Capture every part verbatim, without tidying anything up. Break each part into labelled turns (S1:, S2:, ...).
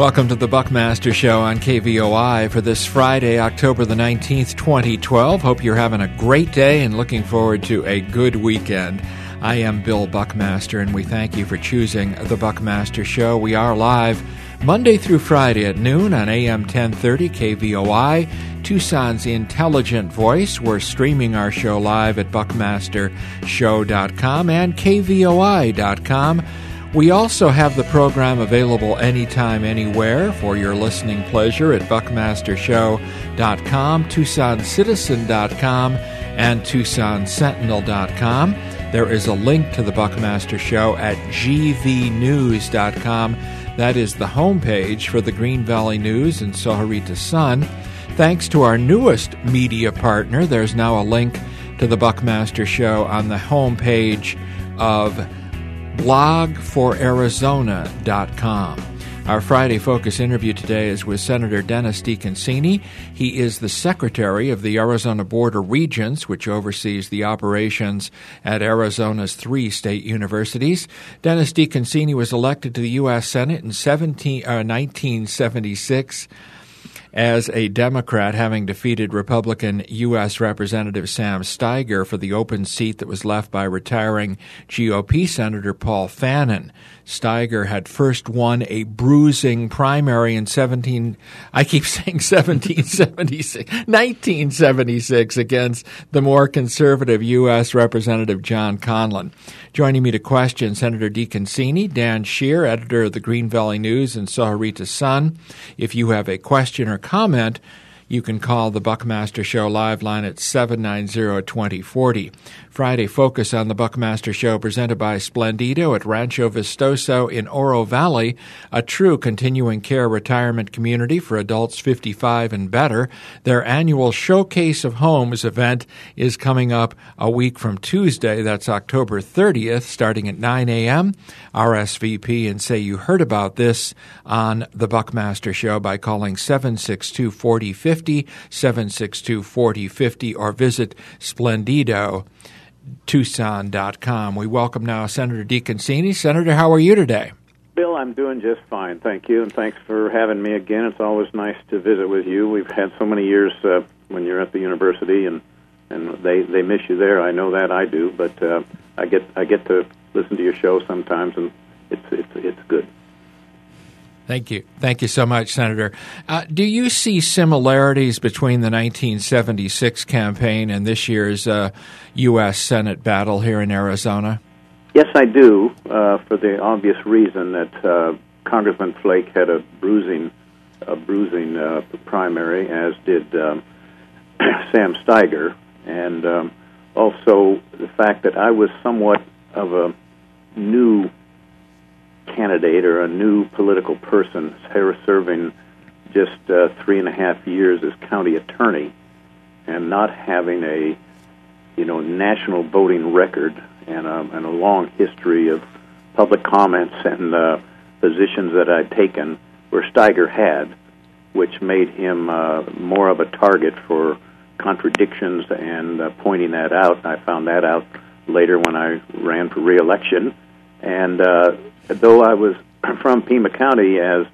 S1: Welcome to the Buckmaster Show on K V O I for this Friday, October the nineteenth, twenty twelve. Hope you're having a great day and looking forward to a good weekend. I am Bill Buckmaster, and we thank you for choosing the Buckmaster Show. We are live Monday through Friday at noon on A M ten thirty K V O I, Tucson's intelligent voice. We're streaming our show live at buckmaster show dot com and K V O I dot com. We also have the program available anytime, anywhere for your listening pleasure at buckmaster show dot com, tucson citizen dot com, and tucson sentinel dot com. There is a link to the Buckmaster Show at g v news dot com. That is the homepage for the Green Valley News and Sohorita Sun. Thanks to our newest media partner, there's now a link to the Buckmaster Show on the homepage of blog for arizona dot com. Our Friday Focus interview today is with Senator Dennis DeConcini. He is the Secretary of the Arizona Board of Regents, which oversees the operations at Arizona's three state universities. Dennis DeConcini was elected to the U S Senate in seventeen, uh, nineteen seventy-six as a Democrat, having defeated Republican U S Representative Sam Steiger for the open seat that was left by retiring G O P Senator Paul Fannin. Steiger had first won a bruising primary in seventeen I keep saying seventeen seventy-six nineteen seventy-six against the more conservative U S Representative John Conlon. Joining me to question Senator DeConcini, Dan Scheer, editor of the Green Valley News and Sohorita Sun. If you have a question or comment, you can call the Buckmaster Show live line at seven nine zero, two zero four zero. Friday Focus on the Buckmaster Show presented by Splendido at Rancho Vistoso in Oro Valley, a true continuing care retirement community for adults fifty-five and better. Their annual Showcase of Homes event is coming up a week from Tuesday. That's October thirtieth, starting at nine a.m. R S V P and say you heard about this on the Buckmaster Show by calling seven six two, four zero five zero, seven six two, four zero five zero, or visit Splendido tucson dot com. We welcome now Senator DeConcini. Senator, how are you today?
S2: Bill, I'm doing just fine, thank you, and thanks for having me again. It's always nice to visit with you. We've had so many years uh, when you're at the university, and, and they, they miss you there. I know that, I do, but uh, I get I get to listen to your show sometimes, and it's it's it's good.
S1: Thank you. Thank you so much, Senator. Uh, do you see similarities between the nineteen seventy-six campaign and this year's uh, U S Senate battle here in Arizona?
S2: Yes, I do, uh, for the obvious reason that uh, Congressman Flake had a bruising, a bruising uh, primary, as did um, Sam Steiger, and um, also the fact that I was somewhat of a new candidate or a new political person, serving just uh, three and a half years as county attorney, and not having a you know national voting record and a, and a long history of public comments and uh, positions that I'd taken where Steiger had, which made him uh, more of a target for contradictions and uh, pointing that out. I found that out later when I ran for re-election, and uh, though I was from Pima County, as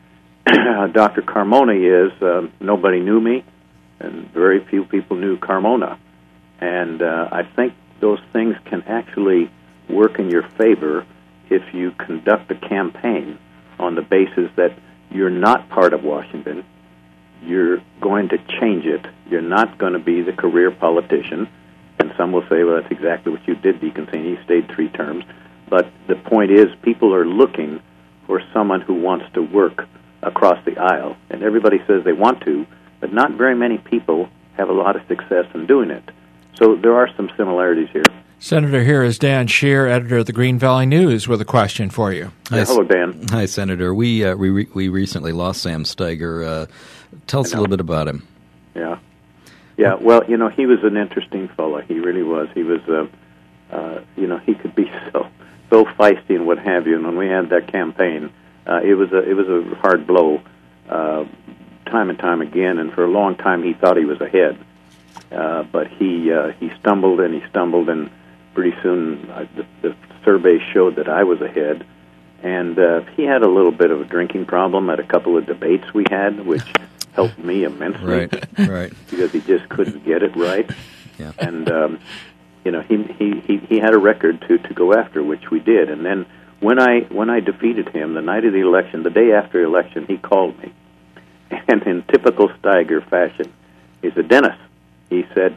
S2: Doctor Carmona is, uh, nobody knew me, and very few people knew Carmona. And uh, I think those things can actually work in your favor if you conduct a campaign on the basis that you're not part of Washington, you're going to change it, you're not going to be the career politician. And some will say, well, that's exactly what you did, DeConcini. You stayed three terms. But the point is, people are looking for someone who wants to work across the aisle. And everybody says they want to, but not very many people have a lot of success in doing it. So there are some similarities here.
S1: Senator, here is Dan Scheer, editor of the Green Valley News, with a question for you.
S2: Yeah, hello, Dan.
S3: Hi, Senator. We uh, we re- we recently lost Sam Steiger. Uh, tell us a little bit about him.
S2: Yeah. Yeah, well, you know, he was an interesting fellow. He really was. He was, uh, uh, you know, he could be so... so feisty and what have you. And when we had that campaign, uh, it was a it was a hard blow, uh, time and time again. And for a long time, he thought he was ahead, uh, but he uh, he stumbled and he stumbled, and pretty soon uh, the, the survey showed that I was ahead. And uh, he had a little bit of a drinking problem at a couple of debates we had, which helped me immensely.
S3: Right, right.
S2: Because he just couldn't get it right.
S3: Yeah.
S2: And, um, you know, he, he, he, he had a record to, to go after, which we did. And then when I when I defeated him, the night of the election, the day after the election, he called me. And in typical Steiger fashion, he said, "Dennis," he said,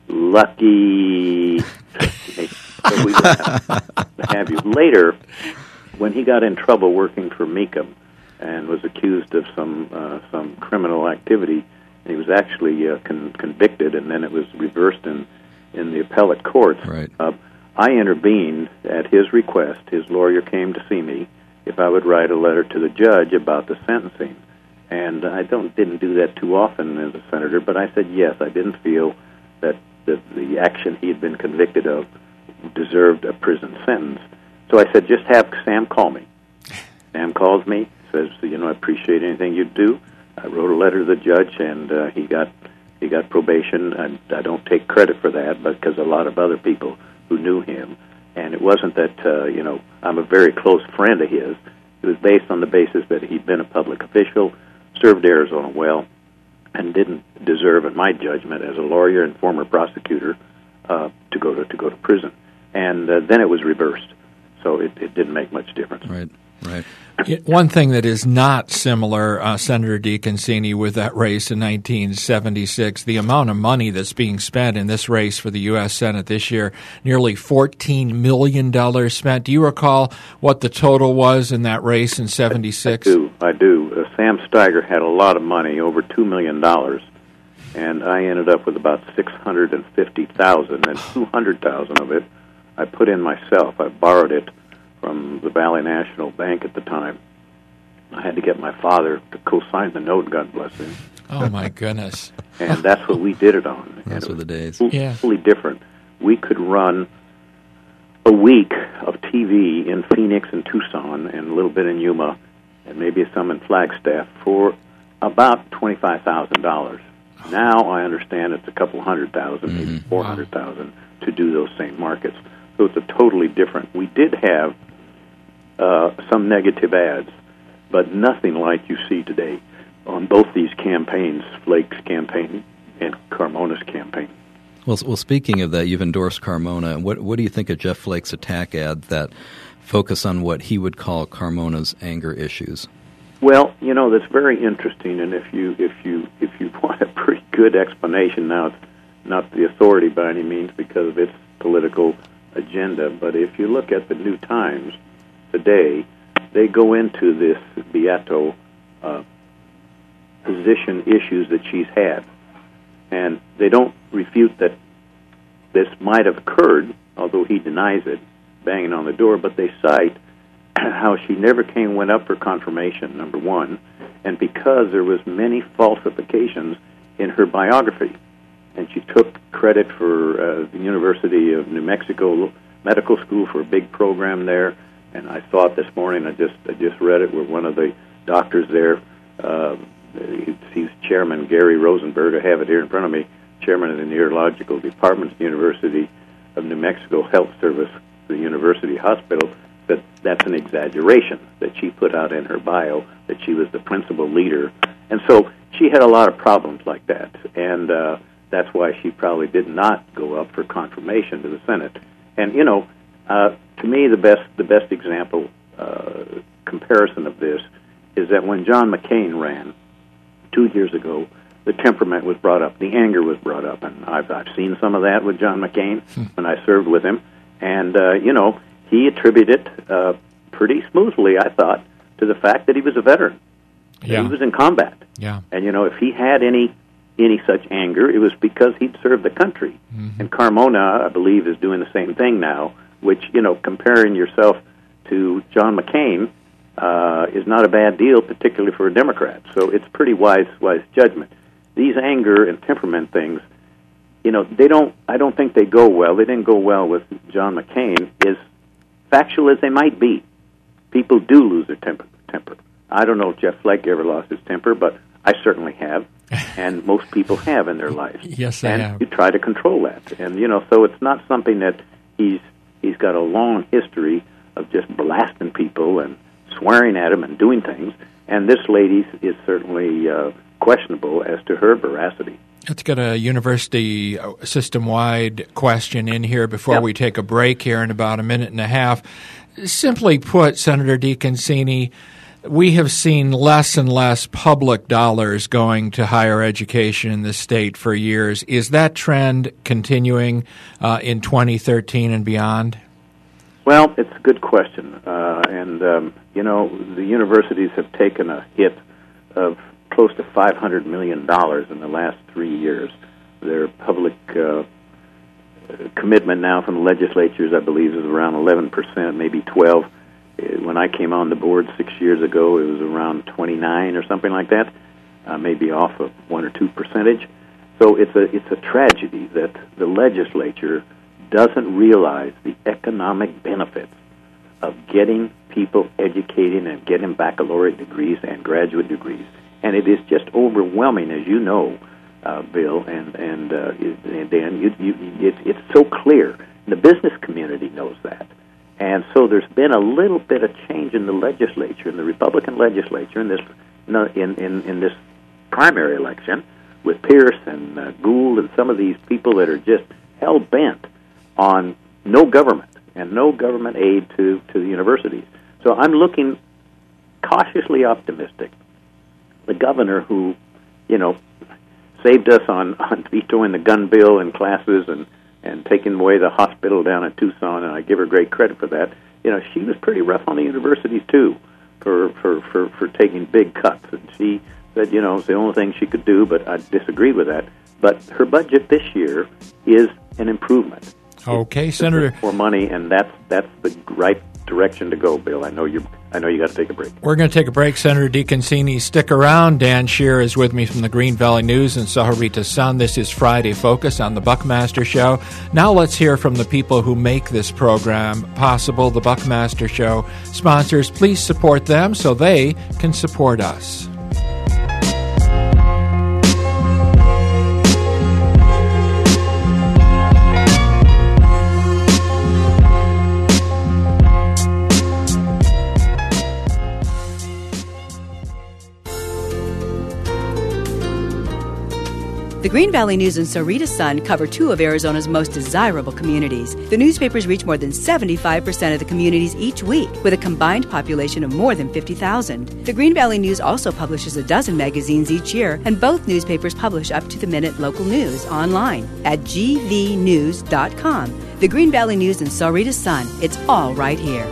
S2: "lucky." So we have you. Later, when he got in trouble working for Mecum and was accused of some uh, some criminal activity, he was actually uh, con- convicted, and then it was reversed in, in the appellate courts.
S3: Right.
S2: Uh, I intervened at his request. His lawyer came to see me if I would write a letter to the judge about the sentencing. And I don't didn't do that too often as a senator, but I said yes, I didn't feel that the, the action he had been convicted of deserved a prison sentence. So I said, just have Sam call me. Sam calls me, says, you know, I appreciate anything you do. I wrote a letter to the judge, and uh, he got he got probation. And I don't take credit for that, because a lot of other people who knew him. And it wasn't that, uh, you know, I'm a very close friend of his. It was based on the basis that he'd been a public official, served Arizona well, and didn't deserve, in my judgment, as a lawyer and former prosecutor, uh, to go to to go to prison. And uh, then it was reversed, so it, it didn't make much difference.
S3: Right, right.
S1: One thing that is not similar, uh, Senator DeConcini, with that race in nineteen seventy-six, the amount of money that's being spent in this race for the U S Senate this year, nearly fourteen million dollars spent. Do you recall what the total was in that race in seventy-six?
S2: I, I do. I do. Uh, Sam Steiger had a lot of money, over two million dollars, and I ended up with about six hundred fifty thousand dollars, and two hundred thousand dollars of it I put in myself. I borrowed it from the Valley National Bank at the time. I had to get my father to co-sign the note, God bless him.
S1: Oh, my goodness.
S2: And that's what we did it on.
S3: Those were the days.
S1: Yeah.
S2: Totally different. We could run a week of T V in Phoenix and Tucson and a little bit in Yuma and maybe some in Flagstaff for about twenty-five thousand dollars. Now I understand it's a couple hundred thousand, mm-hmm. maybe four hundred thousand to do those same markets. So it's a totally different. We did have uh, some negative ads, but nothing like you see today on both these campaigns, Flake's campaign and Carmona's campaign.
S3: Well, well, speaking of that, you've endorsed Carmona. What what do you think of Jeff Flake's attack ad that focus on what he would call Carmona's anger issues?
S2: Well, you know, that's very interesting, and if you if you if you want a pretty good explanation, now it's not the authority by any means because of its political agenda, but if you look at the New Times today, they go into this Beato uh, position issues that she's had, and they don't refute that this might have occurred, although he denies it, banging on the door, but they cite how she never came went up for confirmation, number one, and because there was many falsifications in her biography. And she took credit for uh, the University of New Mexico Medical School for a big program there. And I saw it this morning. I just I just read it where one of the doctors there, uh, he's Chairman Gary Rosenberg. I have it here in front of me, Chairman of the Neurological Department at the University of New Mexico Health Service, the University Hospital, that that's an exaggeration that she put out in her bio, that she was the principal leader. And so she had a lot of problems like that. And uh, that's why she probably did not go up for confirmation to the Senate. And, you know, uh, to me, the best the best example, uh, comparison of this, is that when John McCain ran two years ago, the temperament was brought up, the anger was brought up, and I've, I've seen some of that with John McCain when I served with him. And, uh, you know, he attributed it uh, pretty smoothly, I thought, to the fact that he was a veteran.
S1: Yeah.
S2: He was in combat.
S1: Yeah.
S2: And, you know, if he had any any such anger, it was because he'd served the country. Mm-hmm. And Carmona, I believe, is doing the same thing now, which, you know, comparing yourself to John McCain uh, is not a bad deal, particularly for a Democrat. So it's pretty wise wise judgment. These anger and temperament things, you know, they don't, I don't think they go well. They didn't go well with John McCain, as factual as they might be. People do lose their temper. temper. I don't know if Jeff Flake ever lost his temper, but I certainly have, and most people have in their life.
S1: Yes, they
S2: and
S1: have.
S2: You try to control that, and you know, so it's not something that he's he's got a long history of just blasting people and swearing at him and doing things. And this lady is certainly uh, questionable as to her veracity.
S1: Let's get a university system-wide question in here before yep. we take a break here in about a minute and a half. Simply put, Senator DeConcini, we have seen less and less public dollars going to higher education in this state for years. Is that trend continuing uh, in twenty thirteen and beyond?
S2: Well, it's a good question. Uh, and, um, you know, the universities have taken a hit of close to five hundred million dollars in the last three years. Their public uh, commitment now from the legislatures, I believe, is around eleven percent, maybe twelve. When I came on the board six years ago, it was around twenty-nine or something like that, uh, maybe off of one or two percentage. So it's a it's a tragedy that the legislature doesn't realize the economic benefits of getting people educated and getting baccalaureate degrees and graduate degrees. And it is just overwhelming, as you know, uh, Bill and and, uh, and Dan. You, you, it, it's so clear. The business community knows that. And so there's been a little bit of change in the legislature, in the Republican legislature, in this in in, in this primary election, with Pierce and uh, Gould and some of these people that are just hell bent on no government and no government aid to, to the universities. So I'm looking cautiously optimistic. The governor who, you know, saved us on, on vetoing the gun bill in classes and and taking away the hospital down in Tucson, and I give her great credit for that. You know, she was pretty rough on the universities, too, for, for, for, for taking big cuts. And she said, you know, it's the only thing she could do, but I disagree with that. But her budget this year is an improvement.
S1: Okay, it's Senator.
S2: More money, and that's that's the right direction to go, Bill. I know you're. I know you got to take a break.
S1: We're going to take a break, Senator DeConcini. Stick around. Dan Shear is with me from the Green Valley News and Sahuarita Sun. This is Friday Focus on the Buckmaster Show. Now let's hear from the people who make this program possible. The Buckmaster Show sponsors. Please support them so they can support us.
S4: The Green Valley News and Sahuarita Sun cover two of Arizona's most desirable communities. The newspapers reach more than seventy-five percent of the communities each week, with a combined population of more than fifty thousand. The Green Valley News also publishes a dozen magazines each year, and both newspapers publish up-to-the-minute local news online at g v news dot com. The Green Valley News and Sahuarita Sun, it's all right here.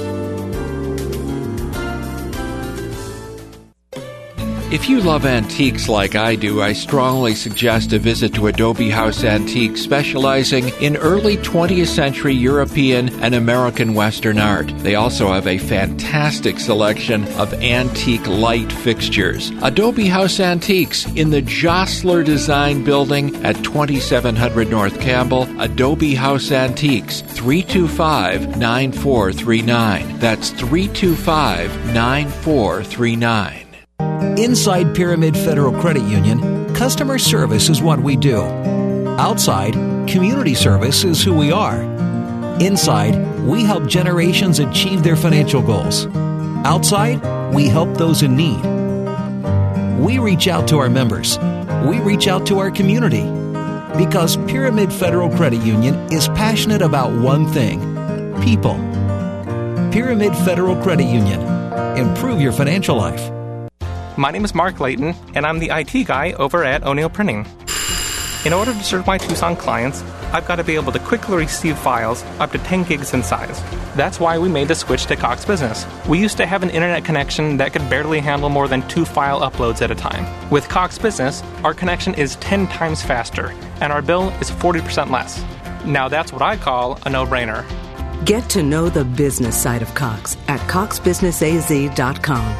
S1: If you love antiques like I do, I strongly suggest a visit to Adobe House Antiques, specializing in early twentieth century European and American Western art. They also have a fantastic selection of antique light fixtures. Adobe House Antiques in the Jostler Design Building at twenty-seven hundred North Campbell. Adobe House Antiques, three two five, nine four three nine. That's three two five, nine four three nine.
S5: Inside Pyramid Federal Credit Union, customer service is what we do. Outside, community service is who we are. Inside, we help generations achieve their financial goals. Outside, we help those in need. We reach out to our members. We reach out to our community. Because Pyramid Federal Credit Union is passionate about one thing: people. Pyramid Federal Credit Union. Improve your financial life.
S6: My name is Mark Layton, and I'm the I T guy over at O'Neill Printing. In order to serve my Tucson clients, I've got to be able to quickly receive files up to ten gigs in size. That's why we made the switch to Cox Business. We used to have an internet connection that could barely handle more than two file uploads at a time. With Cox Business, our connection is ten times faster, and our bill is forty percent less. Now that's what I call a no-brainer.
S7: Get to know the business side of Cox at cox business a z dot com.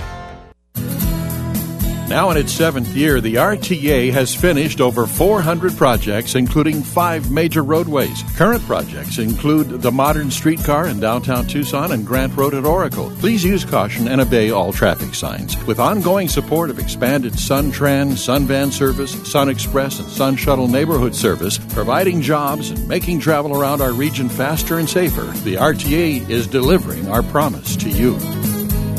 S8: Now in its seventh year, the R T A has finished over four hundred projects, including five major roadways. Current projects include the modern streetcar in downtown Tucson and Grant Road at Oracle. Please use caution and obey all traffic signs. With ongoing support of expanded SunTran, SunVan service, Sun Express, and Sun Shuttle neighborhood service, providing jobs and making travel around our region faster and safer, the R T A is delivering our promise to you.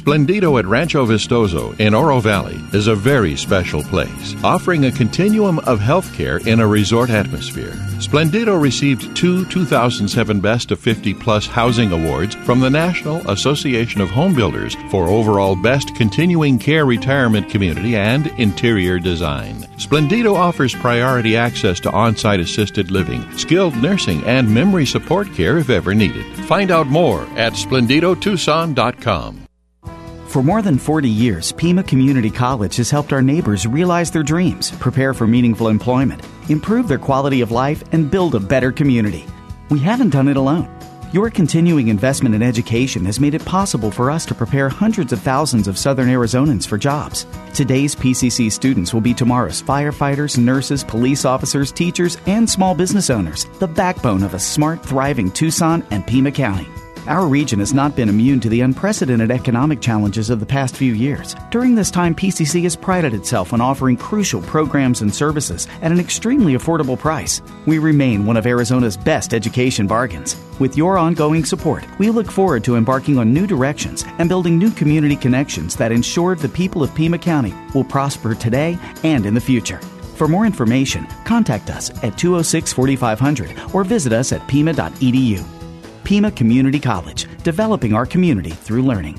S8: Splendido at Rancho Vistoso in Oro Valley is a very special place, offering a continuum of healthcare in a resort atmosphere. Splendido received two two thousand seven Best of fifty Plus Housing Awards from the National Association of Home Builders for overall Best Continuing Care Retirement Community and Interior Design. Splendido offers priority access to on-site assisted living, skilled nursing, and memory support care if ever needed. Find out more at splendido tucson dot com.
S9: For more than forty years, Pima Community College has helped our neighbors realize their dreams, prepare for meaningful employment, improve their quality of life, and build a better community. We haven't done it alone. Your continuing investment in education has made it possible for us to prepare hundreds of thousands of Southern Arizonans for jobs. Today's P C C students will be tomorrow's firefighters, nurses, police officers, teachers, and small business owners, the backbone of a smart, thriving Tucson and Pima County. Our region has not been immune to the unprecedented economic challenges of the past few years. During this time, P C C has prided itself on offering crucial programs and services at an extremely affordable price. We remain one of Arizona's best education bargains. With your ongoing support, we look forward to embarking on new directions and building new community connections that ensure the people of Pima County will prosper today and in the future. For more information, contact us at two oh six, forty-five hundred or visit us at pima dot e d u. Pima Community College, developing our community through learning.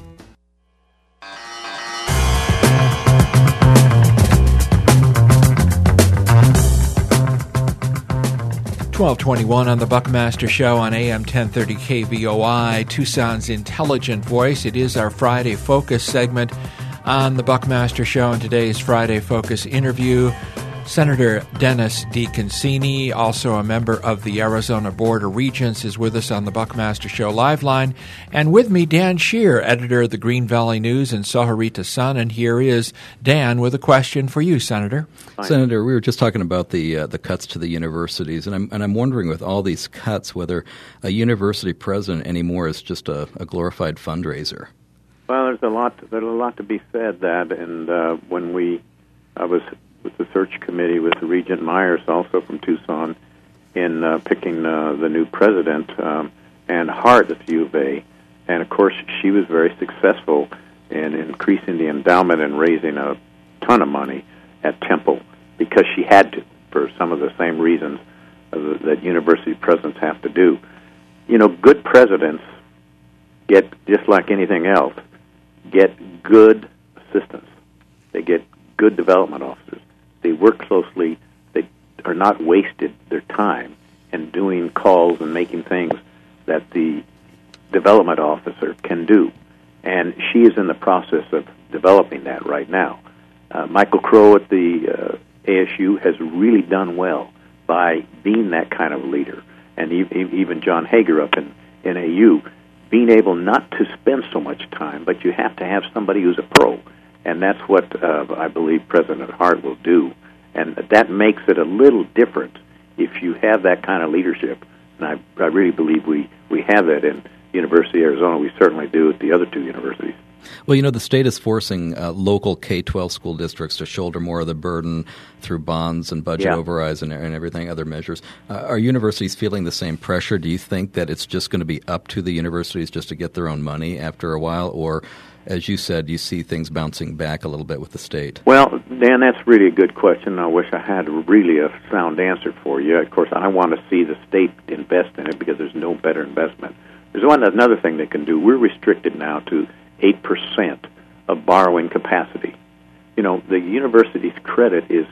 S1: twelve twenty-one on the Buckmaster Show on A M ten thirty K V O I, Tucson's intelligent voice. It is our Friday Focus segment on the Buckmaster Show, and today's Friday Focus interview, Senator Dennis DeConcini, also a member of the Arizona Board of Regents, is with us on the Buckmaster Show live line. And with me, Dan Shear, editor of the Green Valley News and Sohorita Sun. And here is Dan with a question for you, Senator.
S3: Hi. Senator, we were just talking about the uh, the cuts to the universities, and I'm and I'm wondering, with all these cuts, whether a university president anymore is just a, a glorified fundraiser.
S2: Well, there's a lot. There's a lot to be said. That, and uh, when we, I was with the search committee with Regent Myers, also from Tucson, in uh, picking uh, the new president, um, and Hart at the U of A. And, of course, she was very successful in increasing the endowment and raising a ton of money at Temple because she had to, for some of the same reasons uh, that university presidents have to do. You know, good presidents get, just like anything else, get good assistants. They get good development officers. They work closely. They are not wasted their time in doing calls and making things that the development officer can do. And she is in the process of developing that right now. Uh, Michael Crow at the uh, A S U has really done well by being that kind of leader. And even John Hager up in N A U, being able not to spend so much time, but you have to have somebody who's a pro. And that's what uh, I believe President Hart will do. And that makes it a little different if you have that kind of leadership. And I, I really believe we, we have that in University of Arizona. We certainly do at the other two universities.
S3: Well, you know, the state is forcing uh, local K twelve school districts to shoulder more of the burden through bonds and budget
S2: yeah.
S3: overrides and, and everything, other measures. Uh, are universities feeling the same pressure? Do you think that it's just going to be up to the universities just to get their own money after a while? Or, as you said, you see things bouncing back a little bit with the state?
S2: Well, Dan, that's really a good question. I wish I had really a sound answer for you. Of course, I want to see the state invest in it because there's no better investment. There's one another thing they can do. We're restricted now to eight percent of borrowing capacity. You know, the university's credit is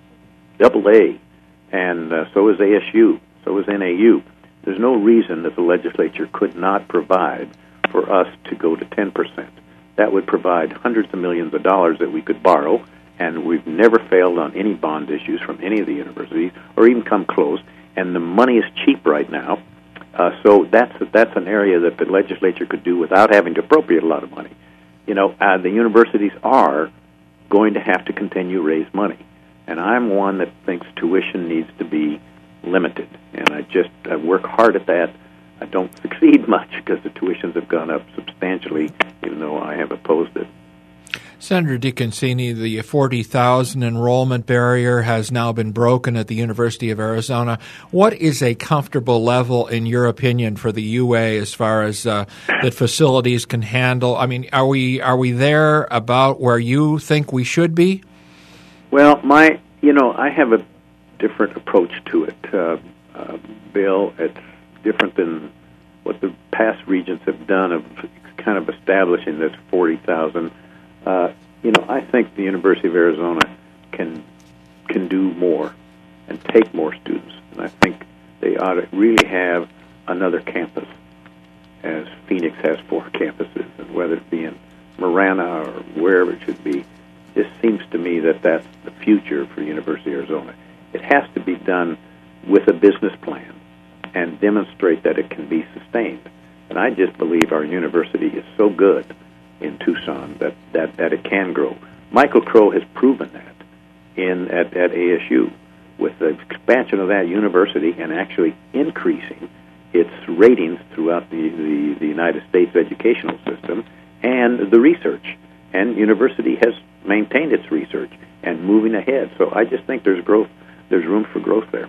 S2: double A, and uh, so is A S U, so is N A U. There's no reason that the legislature could not provide for us to go to ten percent. That would provide hundreds of millions of dollars that we could borrow, and we've never failed on any bond issues from any of the universities, or even come close, and the money is cheap right now. Uh, so that's that's an area that the legislature could do without having to appropriate a lot of money. You know, uh, the universities are going to have to continue to raise money, and I'm one that thinks tuition needs to be limited, and I just I work hard at that. I don't succeed much because the tuitions have gone up substantially, even though I have opposed it.
S1: Senator DeConcini, the forty thousand enrollment barrier has now been broken at the University of Arizona. What is a comfortable level, in your opinion, for the U A as far as uh, that facilities can handle? I mean, are we are we there about where you think we should be?
S2: Well, my, you know, I have a different approach to it, uh, uh, Bill. It's different than what the past regents have done of kind of establishing this forty thousand. Uh, you know, I think the University of Arizona can can do more and take more students, and I think they ought to really have another campus, as Phoenix has four campuses, and whether it be in Marana or wherever it should be, it seems to me that that's the future for the University of Arizona. It has to be done with a business plan and demonstrate that it can be sustained. And I just believe our university is so good in Tucson that, that, that it can grow. Michael Crow has proven that in at, at A S U with the expansion of that university and actually increasing its ratings throughout the, the, the United States educational system and the research. And university has maintained its research and moving ahead. So I just think there's growth. There's room for growth there.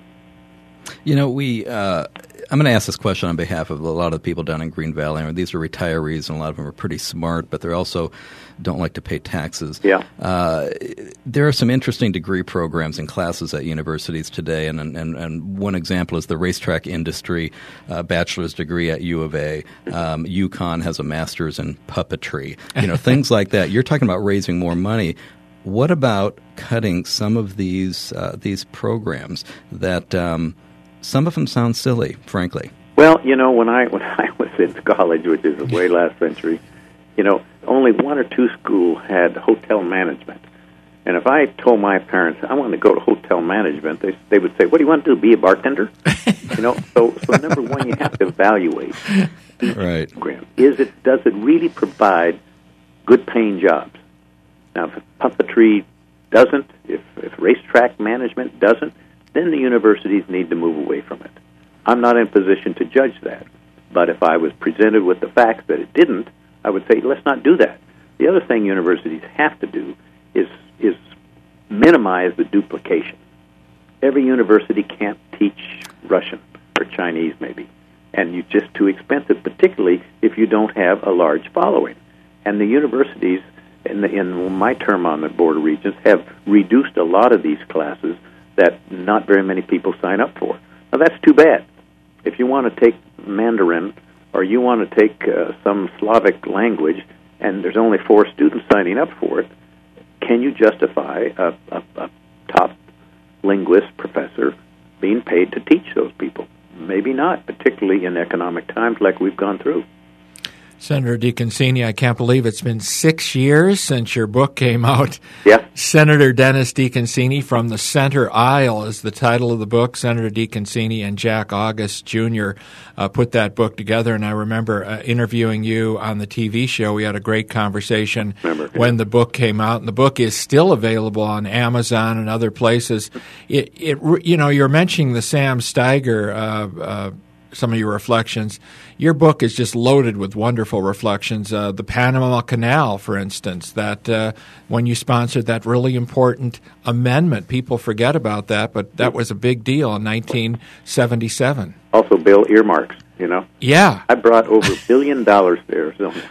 S3: You know, we. Uh, I'm going to ask this question on behalf of a lot of the people down in Green Valley. I mean, these are retirees, and a lot of them are pretty smart, but they also don't like to pay taxes.
S2: Yeah.
S3: Uh, there are some interesting degree programs and classes at universities today, and and, and one example is the racetrack industry uh, bachelor's degree at U of A. Um, UConn has a master's in puppetry. You know, things like that. You're talking about raising more money. What about cutting some of these uh, these programs that um, some of them sound silly, frankly?
S2: Well, you know, when I when I was in college, which is way last century, you know, only one or two schools had hotel management. And if I told my parents I want to go to hotel management, they they would say, "What do you want to do? Be a bartender?" You know. So, so number one, you have to evaluate each
S3: right.
S2: program. Is it does it really provide good paying jobs? Now, if puppetry doesn't, if, if racetrack management doesn't, then the universities need to move away from it. I'm not in a position to judge that. But if I was presented with the fact that it didn't, I would say, let's not do that. The other thing universities have to do is is minimize the duplication. Every university can't teach Russian or Chinese, maybe, and it's just too expensive, particularly if you don't have a large following. And the universities, in, the, in my term on the Board of Regents, have reduced a lot of these classes that not very many people sign up for. Now, that's too bad. If you want to take Mandarin or you want to take uh, some Slavic language and there's only four students signing up for it, can you justify a, a, a top linguist professor being paid to teach those people? Maybe not, particularly in economic times like we've gone through.
S1: Senator DeConcini, I can't believe it's been six years since your book came out.
S2: Yeah.
S1: Senator Dennis DeConcini, From the Center Aisle is the title of the book. Senator DeConcini and Jack August Junior Uh, put that book together, and I remember uh, interviewing you on the T V show. We had a great conversation
S2: remember, yeah.
S1: when the book came out, and the book is still available on Amazon and other places. It, it you know, you're mentioning the Sam Steiger uh, uh some of your reflections. Your book is just loaded with wonderful reflections. Uh, the Panama Canal, for instance, that uh, when you sponsored that really important amendment, people forget about that, but that was a big deal in nineteen seventy-seven.
S2: Also, Bill, earmarks, you know?
S1: Yeah.
S2: I brought over a billion dollars to Arizona.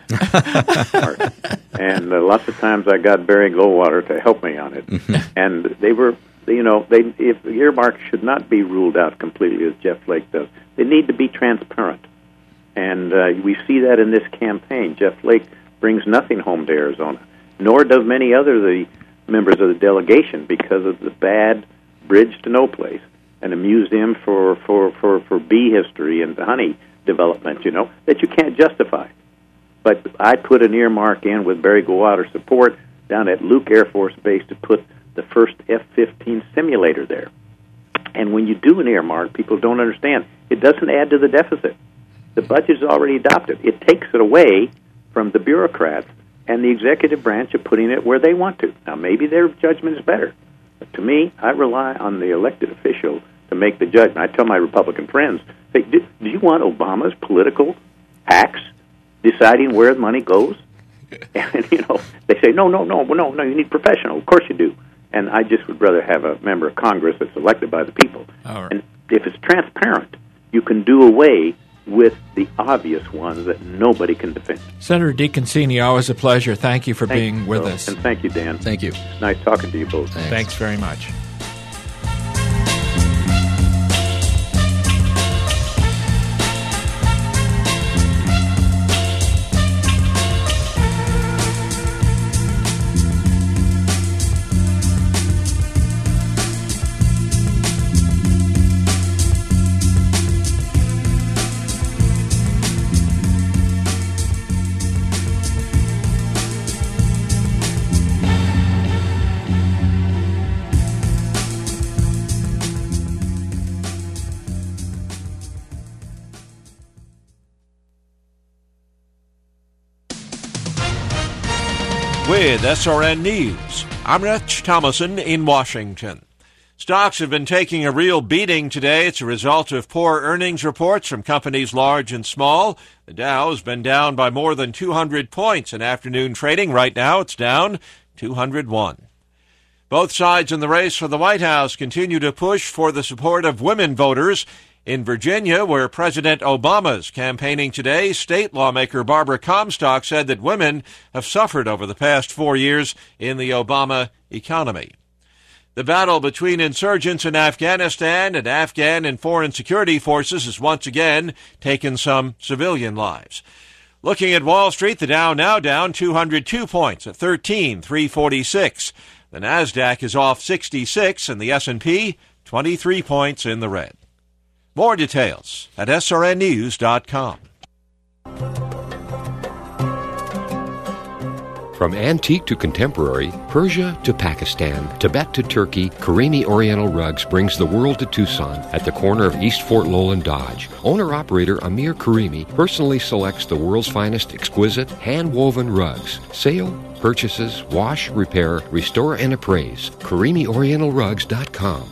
S2: And uh, lots of times I got Barry Goldwater to help me on it. And they were, you know, they if earmarks should not be ruled out completely, as Jeff Flake does. They need to be transparent. And uh, we see that in this campaign. Jeff Flake brings nothing home to Arizona, nor does many other the members of the delegation because of the bad bridge to no place and a museum for, for, for, for bee history and honey development, you know, that you can't justify. But I put an earmark in with Barry Goldwater support down at Luke Air Force Base to put the first F fifteen simulator there. And when you do an earmark, people don't understand. It doesn't add to the deficit. The budget is already adopted. It takes it away from the bureaucrats and the executive branch of putting it where they want to. Now, maybe their judgment is better. But to me, I rely on the elected official to make the judgment. I tell my Republican friends, hey, do, do you want Obama's political hacks deciding where the money goes? And, you know, they say, no, no, no, no, no, you need professional. Of course you do. And I just would rather have a member of Congress that's elected by the people.
S1: All right.
S2: And if it's transparent, you can do away with the obvious ones that nobody can defend.
S1: Senator DeConcini, always a pleasure. Thank you for
S2: thank
S1: being
S2: you,
S1: with
S2: Bill.
S1: us.
S2: And thank you, Dan.
S3: Thank you.
S2: Nice talking to you both.
S3: Thanks,
S1: Thanks very much.
S10: With S R N News, I'm Rich Thomason in Washington. Stocks have been taking a real beating today. It's a result of poor earnings reports from companies large and small. The Dow has been down by more than two hundred points in afternoon trading. Right now, it's down two hundred one. Both sides in the race for the White House continue to push for the support of women voters. In Virginia, where President Obama is campaigning today, state lawmaker Barbara Comstock said that women have suffered over the past four years in the Obama economy. The battle between insurgents in Afghanistan and Afghan and foreign security forces has once again taken some civilian lives. Looking at Wall Street, the Dow now down two hundred two points at thirteen thousand three hundred forty-six. The Nasdaq is off sixty-six and the S and P twenty-three points in the red. More details at S R N news dot com.
S11: From antique to contemporary, Persia to Pakistan, Tibet to Turkey, Karimi Oriental Rugs brings the world to Tucson at the corner of East Fort Lowell and Dodge. Owner-operator Amir Karimi personally selects the world's finest exquisite, hand-woven rugs. Sale, purchases, wash, repair, restore, and appraise. Karimi Oriental Rugs dot com.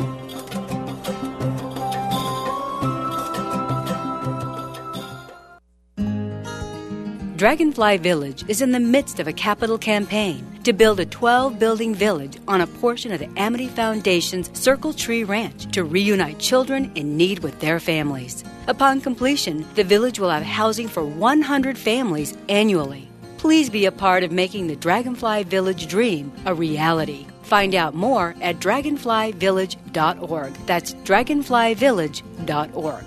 S4: Dragonfly Village is in the midst of a capital campaign to build a twelve-building village on a portion of the Amity Foundation's Circle Tree Ranch to reunite children in need with their families. Upon completion, the village will have housing for one hundred families annually. Please be a part of making the Dragonfly Village dream a reality. Find out more at dragonfly village dot org. That's dragonfly village dot org.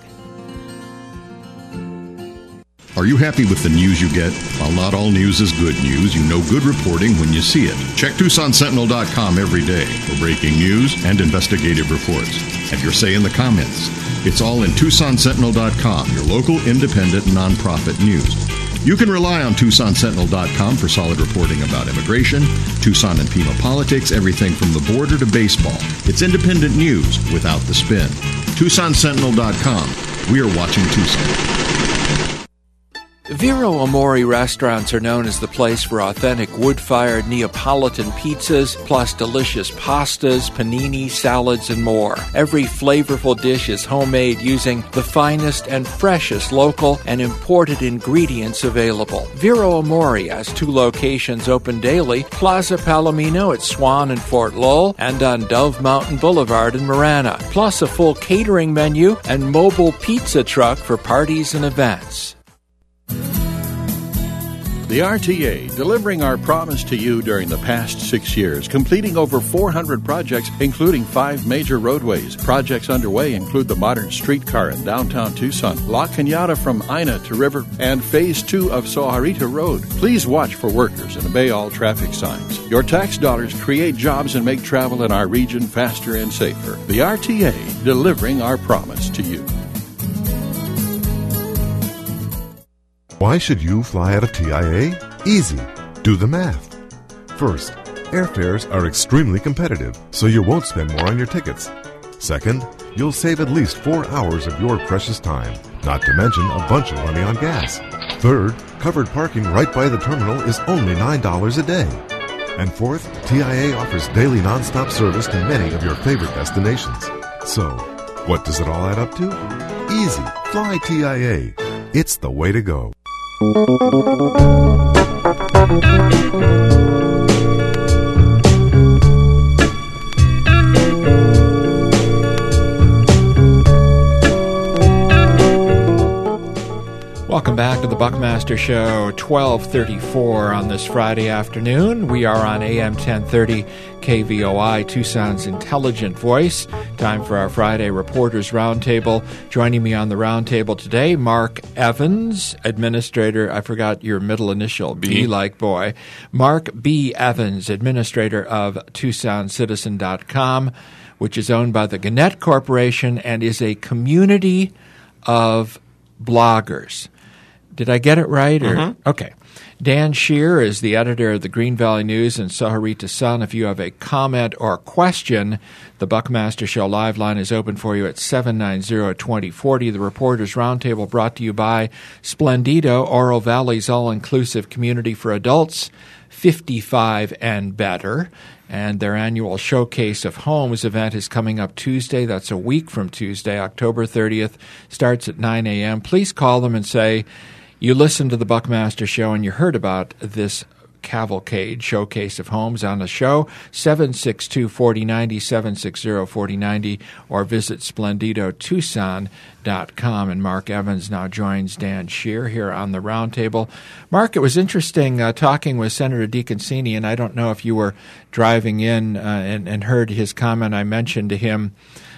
S12: Are you happy with the news you get? While not all news is good news, you know good reporting when you see it. Check Tucson Sentinel dot com every day for breaking news and investigative reports. Have your say in the comments. It's all in Tucson Sentinel dot com, your local independent nonprofit news. You can rely on Tucson Sentinel dot com for solid reporting about immigration, Tucson and Pima politics, everything from the border to baseball. It's independent news without the spin. Tucson Sentinel dot com. We're watching Tucson.
S1: Vero Amore restaurants are known as the place for authentic wood-fired Neapolitan pizzas, plus delicious pastas, panini, salads, and more. Every flavorful dish is homemade using the finest and freshest local and imported ingredients available. Vero Amore has two locations open daily, Plaza Palomino at Swan and Fort Lowell, and on Dove Mountain Boulevard in Marana, plus a full catering menu and mobile pizza truck for parties and events.
S8: The R T A, delivering our promise to you during the past six years, completing over four hundred projects, including five major roadways. Projects underway include the modern streetcar in downtown Tucson, La Cañada from Ina to River, and Phase two of Sojarita Road. Please watch for workers and obey all traffic signs. Your tax dollars create jobs and make travel in our region faster and safer. The R T A, delivering our promise to you.
S13: Why should you fly out of T I A? Easy. Do the math. First, airfares are extremely competitive, so you won't spend more on your tickets. Second, you'll save at least four hours of your precious time, not to mention a bunch of money on gas. Third, covered parking right by the terminal is only nine dollars a day. And fourth, T I A offers daily nonstop service to many of your favorite destinations. So, what does it all add up to? Easy. Fly T I A. It's the way to go.
S1: Buckmaster Show, twelve thirty-four on this Friday afternoon. We are on A M ten thirty K V O I, Tucson's intelligent voice. Time for our Friday Reporters Roundtable. Joining me on the roundtable today, Mark Evans, administrator. I forgot your middle initial, B, B like boy. Mark B. Evans, administrator of Tucson Citizen dot com, which is owned by the Gannett Corporation and is a community of bloggers. Did I get it right? Or mm-hmm. Okay. Dan Shear is the editor of the Green Valley News and Sahuarita Sun. If you have a comment or question, the Buckmaster Show live line is open for you at seven nine zero, two zero four zero. The Reporters Roundtable brought to you by Splendido, Oro Valley's all-inclusive community for adults fifty-five and better. And their annual Showcase of Homes event is coming up Tuesday. That's a week from Tuesday, October thirtieth. Starts at nine a.m. Please call them and say you listened to the Buckmaster Show and you heard about this cavalcade Showcase of Homes on the show. seven six two, four zero nine zero, seven six zero, four zero nine zero, or visit Splendido Tucson dot com. And Mark Evans now joins Dan Shear here on the roundtable. Mark, it was interesting uh, talking with Senator DeConcini, and I don't know if you were driving in uh, and, and heard his comment. I mentioned to him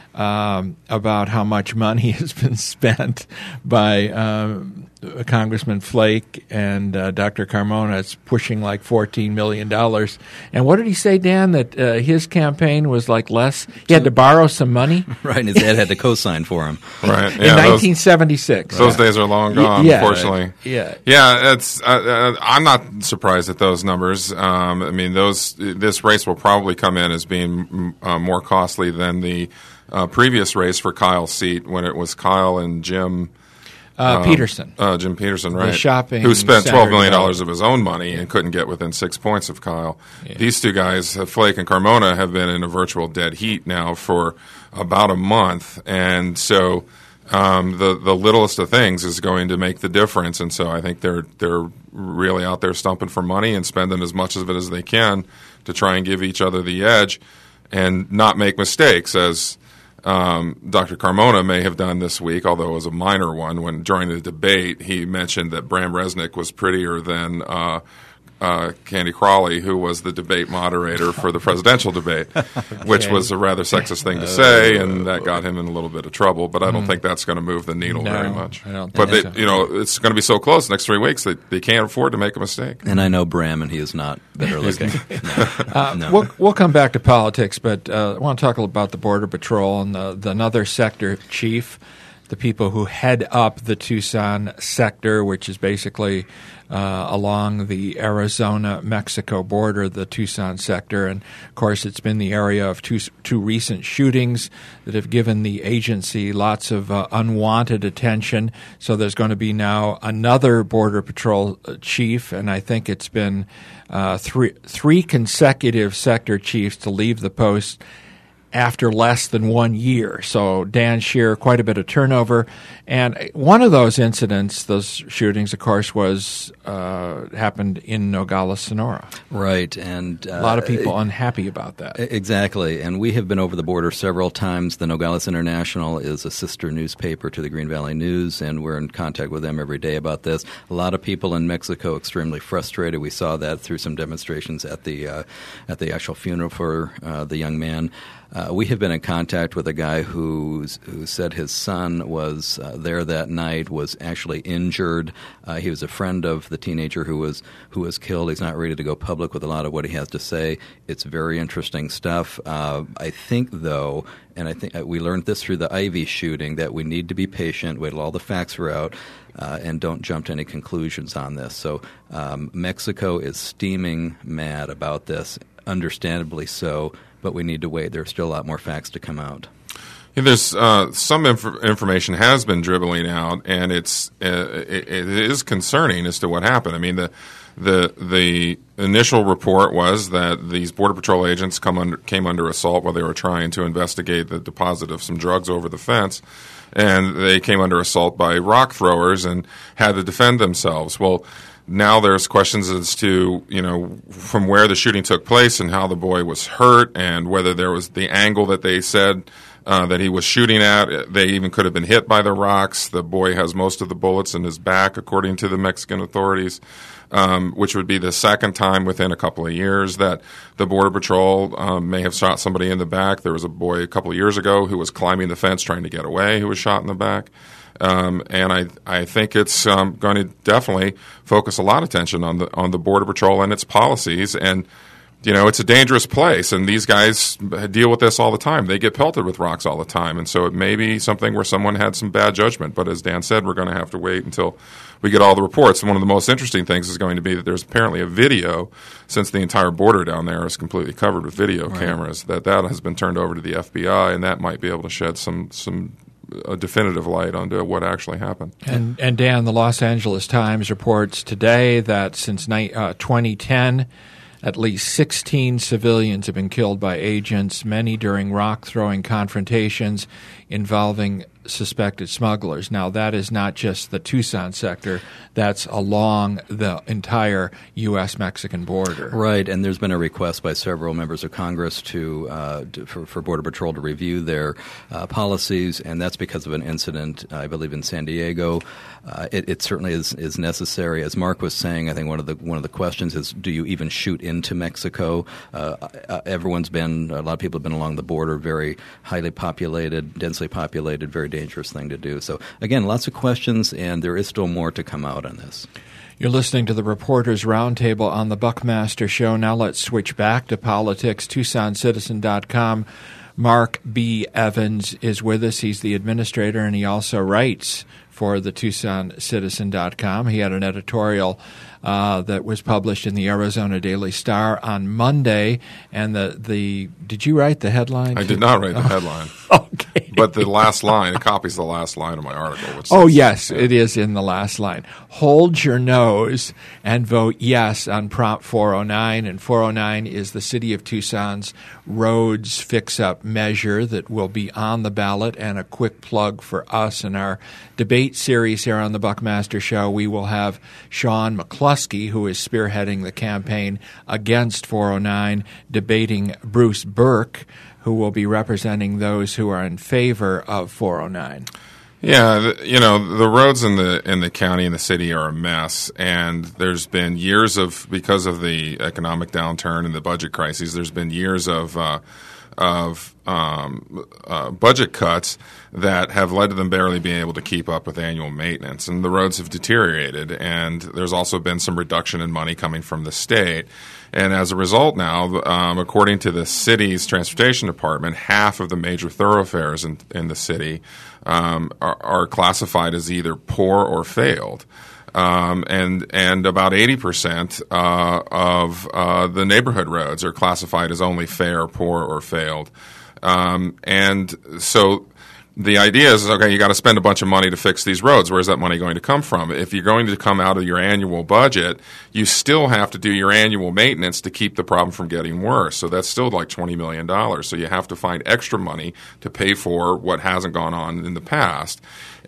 S1: um, about how much money has been spent by uh, Congressman Flake and uh, Doctor Carmona. It's pushing like fourteen million dollars. And what did he say, Dan, that uh, his campaign was like less? He had to borrow some money?
S3: Right, and his dad had to co-sign for him.
S14: Right.
S1: In yeah, nineteen seventy-six.
S14: Those, those days are long gone,
S1: yeah,
S14: unfortunately.
S1: Yeah.
S14: Yeah, it's. Uh, uh, I'm not surprised at those numbers. Um, I mean, those. This race will probably come in as being uh, more costly than the uh, previous race for Kyle's seat when it was Kyle and Jim
S1: Uh,
S14: um,
S1: Peterson.
S14: Uh, Jim Peterson, right.
S1: The shopping
S14: who spent
S1: center
S14: twelve million dollars
S1: development.
S14: of his own money and couldn't get within six points of Kyle.
S1: Yeah.
S14: These two guys, uh, Flake and Carmona, have been in a virtual dead heat now for about a month. And so um, the the littlest of things is going to make the difference. And so I think they're they're really out there stumping for money and spending as much of it as they can to try and give each other the edge and not make mistakes, as Um, Doctor Carmona may have done this week, although it was a minor one, when during the debate he mentioned that Bram Resnick was prettier than uh, uh, Candy Crawley, who was the debate moderator for the presidential debate, okay. which was a rather sexist thing to say, and that got him in a little bit of trouble. But I don't mm. think that's going to move the needle
S1: no,
S14: very much.
S1: I don't
S14: but
S1: think
S14: they,
S1: so.
S14: you know, it's going to be so close the next three weeks that they can't afford to make a mistake.
S3: And I know Bram, and he is not better looking. no.
S1: Uh,
S3: no.
S1: we'll, we'll come back to politics, but uh, I want to talk about the Border Patrol and the, the another sector chief, the people who head up the Tucson sector, which is basically uh, along the Arizona-Mexico border, the Tucson sector. And, of course, it's been the area of two, two recent shootings that have given the agency lots of uh, unwanted attention. So there's going to be now another Border Patrol chief, and I think it's been uh, three, three consecutive sector chiefs to leave the post after less than one year. So Dan Shear, quite a bit of turnover. And one of those incidents, those shootings, of course, was uh, happened in Nogales, Sonora.
S3: Right. And uh,
S1: a lot of people unhappy about that.
S3: Exactly. And we have been over the border several times. The Nogales International is a sister newspaper to the Green Valley News, and we're in contact with them every day about this. A lot of people in Mexico extremely frustrated. We saw that through some demonstrations at the uh, at the actual funeral for uh, the young man. Uh, we have been in contact with a guy who's, who said his son was uh, there that night, was actually injured. Uh, he was a friend of the teenager who was who was killed. He's not ready to go public with a lot of what he has to say. It's very interesting stuff. Uh, I think, though, and I think we learned this through the Ivy shooting, that we need to be patient, wait till all the facts are out, uh, and don't jump to any conclusions on this. So um, Mexico is steaming mad about this, understandably so. But we need to wait. There's still a lot more facts to come out.
S14: Yeah, there's uh, some inf- information has been dribbling out, and it's uh, it, it is concerning as to what happened. I mean, the the the initial report was that these Border Patrol agents come under, came under assault while they were trying to investigate the deposit of some drugs over the fence, and they came under assault by rock throwers and had to defend themselves. Well, now there's questions as to, you know, from where the shooting took place and how the boy was hurt and whether there was the angle that they said uh, that he was shooting at. They even could have been hit by the rocks. The boy has most of the bullets in his back, according to the Mexican authorities. Um, which would be the second time within a couple of years that the Border Patrol um, may have shot somebody in the back. There was a boy a couple of years ago who was climbing the fence trying to get away who was shot in the back. Um, and I I think it's um, going to definitely focus a lot of attention on the on the Border Patrol and its policies. And you know, it's a dangerous place, and these guys deal with this all the time. They get pelted with rocks all the time, and so it may be something where someone had some bad judgment. But as Dan said, we're going to have to wait until we get all the reports. And one of the most interesting things is going to be that there's apparently a video, since the entire border down there is completely covered with video right. cameras, that that has been turned over to the F B I, and that might be able to shed some some a definitive light onto what actually happened.
S1: And, and Dan, the Los Angeles Times reports today that since ni- uh, twenty ten, at least sixteen civilians have been killed by agents, many during rock-throwing confrontations involving suspected smugglers. Now, that is not just the Tucson sector. That's along the entire U S Mexican border.
S3: Right, and there's been a request by several members of Congress to, uh, to for, for Border Patrol to review their uh, policies, and that's because of an incident, I believe, in San Diego. Uh, it, it certainly is, is necessary. As Mark was saying, I think one of the one of the questions is, do you even shoot into Mexico? Uh, uh, everyone's been, a lot of people have been along the border, very highly populated, densely populated, very dangerous thing to do. So, again, lots of questions, and there is still more to come out on this.
S1: You're listening to the Reporters Roundtable on the Buckmaster Show. Now let's switch back to politics. Tucson Citizen dot com. Mark B. Evans is with us. He's the administrator, and he also writes for the Tucson Citizen dot com. He had an editorial uh, that was published in the Arizona Daily Star on Monday. And the, the did you write the headline?
S14: I did not write the
S1: oh.
S14: headline.
S1: Okay.
S14: But the last line, it copies the last line of my article. Which
S1: oh,
S14: says,
S1: yes,
S14: yeah.
S1: It is in the last line. Hold your nose and vote yes on Prop four oh nine. And four oh nine is the City of Tucson's roads fix-up measure that will be on the ballot. And a quick plug for us in our debate series here on the Buckmaster Show. We will have Sean McCluskey, who is spearheading the campaign against four oh nine, debating Bruce Burke, who will be representing those who are in favor of four oh nine.
S14: Yeah, the, you know, the roads in the in the county and the city are a mess, and there's been years of, because of the economic downturn and the budget crises, there's been years of uh, of um, uh, budget cuts that have led to them barely being able to keep up with annual maintenance, and the roads have deteriorated, and there's also been some reduction in money coming from the state. And as a result now, um, according to the city's transportation department, half of the major thoroughfares in, in the city um, are, are classified as either poor or failed. Um, and and about eighty percent uh, of uh, the neighborhood roads are classified as only fair, poor, or failed. Um, and so the idea is, okay, you got to spend a bunch of money to fix these roads. Where's that money going to come from? If you're going to come out of your annual budget, you still have to do your annual maintenance to keep the problem from getting worse. So that's still like twenty million dollars. So you have to find extra money to pay for what hasn't gone on in the past.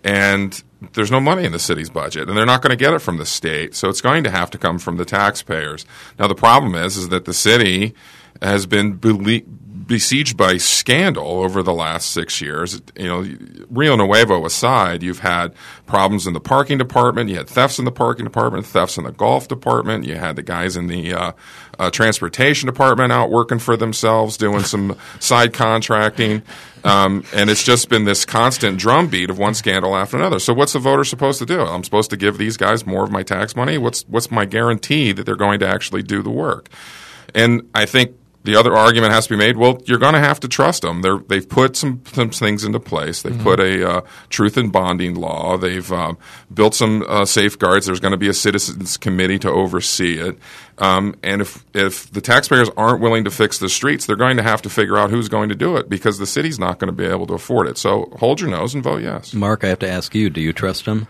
S14: And there's no money in the city's budget, and they're not going to get it from the state. So it's going to have to come from the taxpayers. Now, the problem is, is that the city has been belie- besieged by scandal over the last six years. You know, Rio Nuevo aside, you've had problems in the parking department. You had thefts in the parking department, thefts in the golf department. You had the guys in the uh, uh, transportation department out working for themselves, doing some side contracting. Um, and it's just been this constant drumbeat of one scandal after another. So what's the voter supposed to do? I'm supposed to give these guys more of my tax money? What's what's my guarantee that they're going to actually do the work? And I think the other argument has to be made, well, you're going to have to trust them. They're, they've put some, some things into place. They've mm-hmm. put a uh, truth in bonding law. They've um, built some uh, safeguards. There's going to be a citizens committee to oversee it. Um, and if if the taxpayers aren't willing to fix the streets, they're going to have to figure out who's going to do it, because the city's not going to be able to afford it. So hold your nose and vote yes.
S3: Mark, I have to ask you, do you trust them?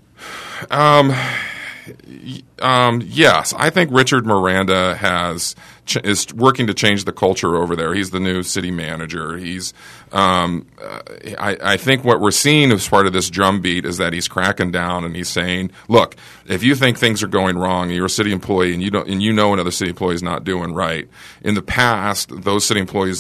S14: Um, um, yes. I think Richard Miranda has ch- is working to change the culture over there. He's the new city manager. He's um, uh, I, I think what we're seeing as part of this drumbeat is that he's cracking down and he's saying, look, if you think things are going wrong and you're a city employee and you don't and you know another city employee is not doing right, in the past those city employees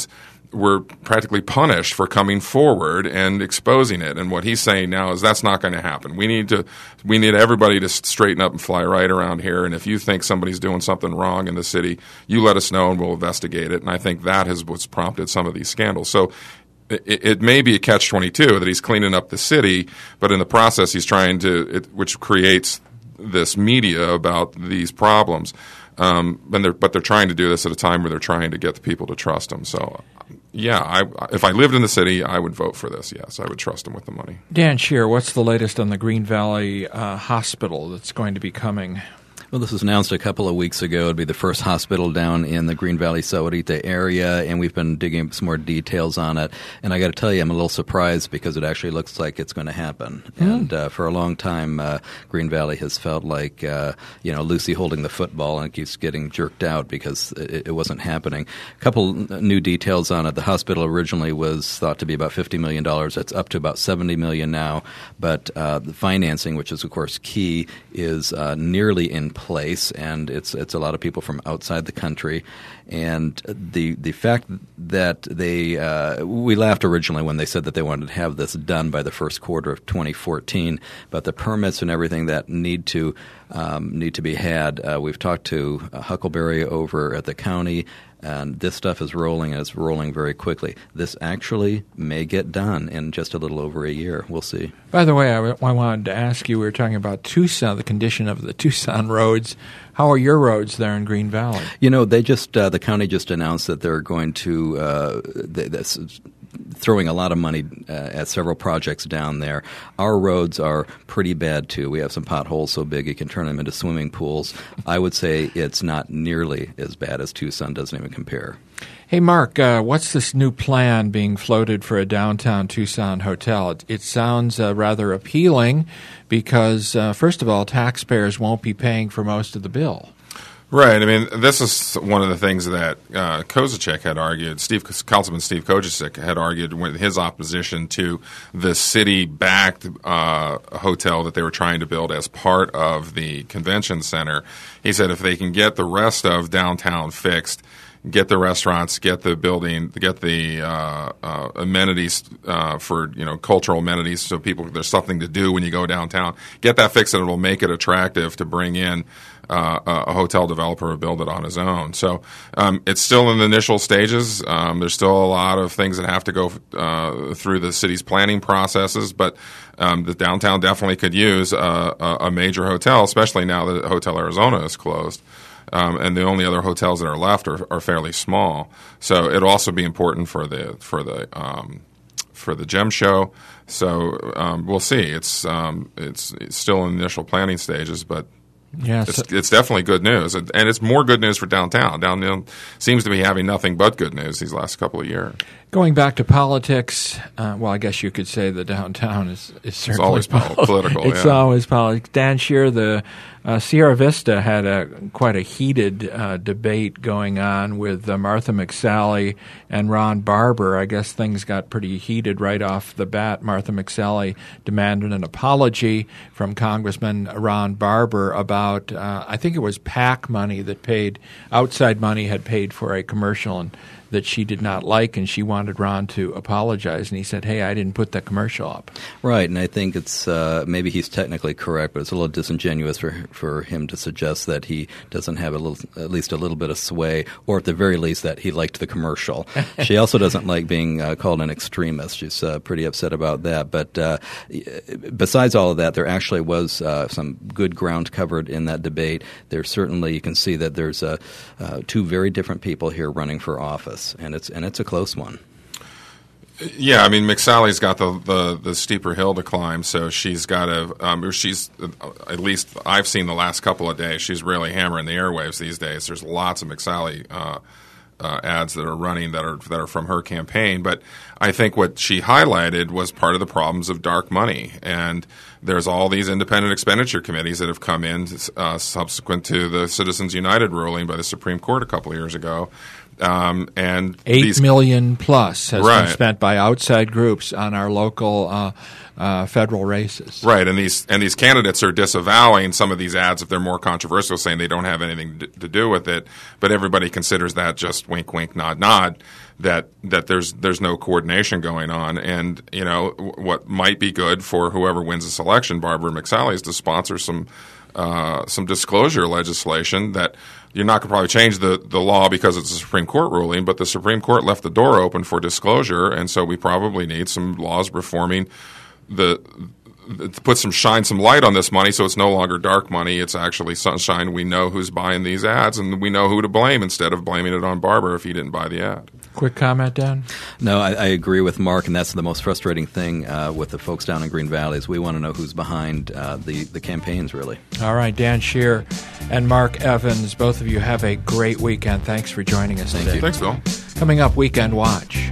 S14: were practically punished for coming forward and exposing it. And what he's saying now is that's not going to happen. We need to we need everybody to straighten up and fly right around here. And if you think somebody's doing something wrong in the city, you let us know and we'll investigate it. And I think that is what's prompted some of these scandals. So it, it may be a catch twenty-two that he's cleaning up the city, but in the process he's trying to, it, which creates this media about these problems. Um, and they're, but they're trying to do this at a time where they're trying to get the people to trust him. So, yeah, I, if I lived in the city, I would vote for this. Yes, I would trust him with the money.
S1: Dan Scheer, what's the latest on the Green Valley uh, Hospital that's going to be coming?
S3: Well, this was announced a couple of weeks ago. It would be the first hospital down in the Green Valley Sahuarita area, and we've been digging up some more details on it. And I got to tell you, I'm a little surprised because it actually looks like it's going to happen. Mm. And uh, for a long time, uh, Green Valley has felt like uh, you know Lucy holding the football and it keeps getting jerked out because it, it wasn't happening. A couple new details on it. The hospital originally was thought to be about fifty million dollars. It's up to about seventy million dollars now. But uh, the financing, which is of course key, is uh, nearly in place, and it's it's a lot of people from outside the country. And the the fact that they uh, we laughed originally when they said that they wanted to have this done by the first quarter of twenty fourteen, but the permits and everything that need to um, need to be had. Uh, we've talked to uh, Huckleberry over at the county. And this stuff is rolling, and it's rolling very quickly. This actually may get done in just a little over a year. We'll see.
S1: By the way, I, w- I wanted to ask you, we were talking about Tucson, the condition of the Tucson roads. How are your roads there in Green Valley?
S3: You know, they just uh, the county just announced that they're going to uh, they, that's throwing a lot of money uh, at several projects down there. Our roads are pretty bad, too. We have some potholes so big you can turn them into swimming pools. I would say it's not nearly as bad as Tucson. Doesn't even compare.
S1: Hey, Mark, uh, what's this new plan being floated for a downtown Tucson hotel? It, it sounds uh, rather appealing because, uh, first of all, taxpayers won't be paying for most of the bill.
S14: Right. I mean, this is one of the things that uh, Kozacek had argued. Steve, Councilman Steve Kozacek had argued with his opposition to the city-backed uh, hotel that they were trying to build as part of the convention center. He said if they can get the rest of downtown fixed, get the restaurants, get the building, get the uh, uh, amenities uh, for you know cultural amenities, so people there's something to do when you go downtown. Get that fixed, and it'll make it attractive to bring in uh, a hotel developer to build it on his own. So um, it's still in the initial stages. Um, there's still a lot of things that have to go uh, through the city's planning processes, but um, the downtown definitely could use a, a major hotel, especially now that Hotel Arizona is closed. Um, and the only other hotels that are left are, are fairly small. So it'll also be important for the for the um, for the gem show. So um, we'll see. It's, um, it's it's still in initial planning stages, but
S1: yes.
S14: it's, it's definitely good news, and it's more good news for downtown. Downtown seems to be having nothing but good news these last couple of years.
S1: Going back to politics, uh, well, I guess you could say the downtown is, is certainly
S14: it's always pol- political.
S1: It's
S14: yeah.
S1: always politics. Dan Scheer, the uh, Sierra Vista had a quite a heated uh, debate going on with uh, Martha McSally and Ron Barber. I guess things got pretty heated right off the bat. Martha McSally demanded an apology from Congressman Ron Barber about, uh, I think it was PAC money that paid, outside money had paid for a commercial and that she did not like, and she wanted Ron to apologize. And he said, hey, I didn't put that commercial up.
S3: Right, and I think it's uh, maybe he's technically correct, but it's a little disingenuous for for him to suggest that he doesn't have a little, at least a little bit of sway, or at the very least that he liked the commercial. She also doesn't like being uh, called an extremist. She's uh, pretty upset about that. But uh, besides all of that, there actually was uh, some good ground covered in that debate. There's certainly, you can see that there's uh, uh, two very different people here running for office. And it's and it's a close one.
S14: Yeah, I mean, McSally's got the, the, the steeper hill to climb, so she's got to. Um, she's at least I've seen the last couple of days. She's really hammering the airwaves these days. There's lots of McSally uh, uh, ads that are running that are that are from her campaign. But I think what she highlighted was part of the problems of dark money, and there's all these independent expenditure committees that have come in uh, subsequent to the Citizens United ruling by the Supreme Court a couple of years ago. Um, and
S1: Eight
S14: these,
S1: million plus has
S14: right.
S1: been spent by outside groups on our local uh, uh, federal races.
S14: Right, and these and these candidates are disavowing some of these ads if they're more controversial, saying they don't have anything to, to do with it. But everybody considers that just wink, wink, nod, nod. that that there's there's no coordination going on. And, you know, w- what might be good for whoever wins this election, Barbara McSally, is to sponsor some uh, some disclosure legislation that you're not going to probably change the, the law because it's a Supreme Court ruling, but the Supreme Court left the door open for disclosure, and so we probably need some laws reforming the to put some shine some light on this money so it's no longer dark money. It's actually sunshine. We know who's buying these ads, and we know who to blame instead of blaming it on Barber if he didn't buy the ad.
S1: Quick comment, Dan?
S3: No, I, I agree with Mark, and that's the most frustrating thing uh, with the folks down in Green Valley is we want to know who's behind uh, the, the campaigns, really.
S1: All right, Dan Scheer and Mark Evans, both of you have a great weekend. Thanks for joining us
S3: Thank
S1: today.
S3: you.
S14: Thanks, Bill.
S1: Coming up, Weekend Watch.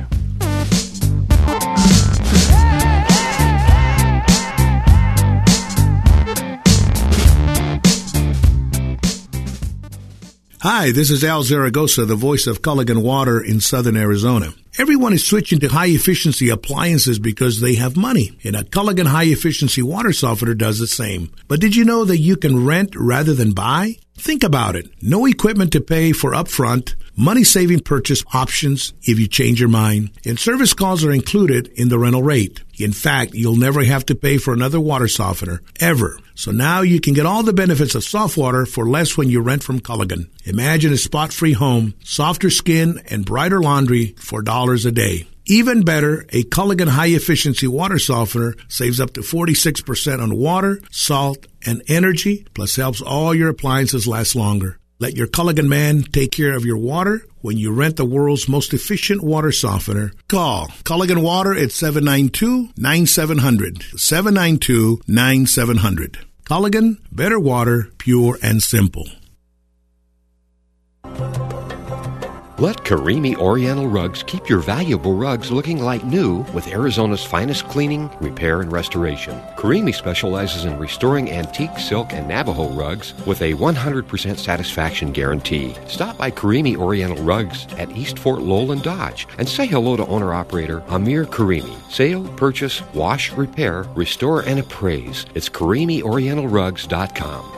S15: Hi, this is Al Zaragoza, the voice of Culligan Water in southern Arizona. Everyone is switching to high-efficiency appliances because they have money, and a Culligan high-efficiency water softener does the same. But did you know that you can rent rather than buy? Think about it. No equipment to pay for upfront, money-saving purchase options if you change your mind, and service calls are included in the rental rate. In fact, you'll never have to pay for another water softener, ever. So now you can get all the benefits of soft water for less when you rent from Culligan. Imagine a spot-free home, softer skin, and brighter laundry for dollars a day. Even better, a Culligan high-efficiency water softener saves up to forty-six percent on water, salt, and energy, plus helps all your appliances last longer. Let your Culligan man take care of your water when you rent the world's most efficient water softener. Call Culligan Water at seven nine two, nine seven zero zero, seven nine two, nine seven zero zero. Culligan, better water, pure and simple.
S11: Let Karimi Oriental Rugs keep your valuable rugs looking like new with Arizona's finest cleaning, repair, and restoration. Karimi specializes in restoring antique silk and Navajo rugs with a one hundred percent satisfaction guarantee. Stop by Karimi Oriental Rugs at East Fort Lowell and Dodge and say hello to owner-operator Amir Karimi. Sale, purchase, wash, repair, restore, and appraise. It's Karimi Oriental Rugs dot com.